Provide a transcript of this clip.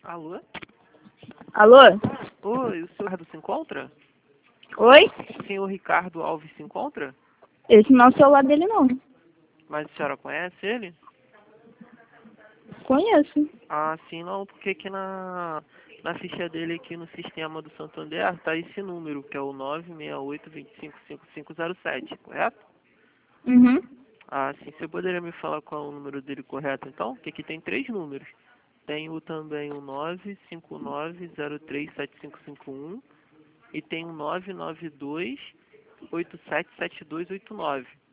Alô? Alô? Oi, o senhor Ricardo se encontra? Oi? O senhor Ricardo Alves se encontra? Esse não é o celular dele, não. Mas a senhora conhece ele? Conheço. Ah, sim, não, porque aqui na ficha dele aqui no sistema do Santander tá esse número, que é o 968255507, correto? Uhum. Ah, sim, você poderia me falar qual é o número dele correto, então? Porque aqui tem 3 números. Tem também o 959037551 e tem o 992877289.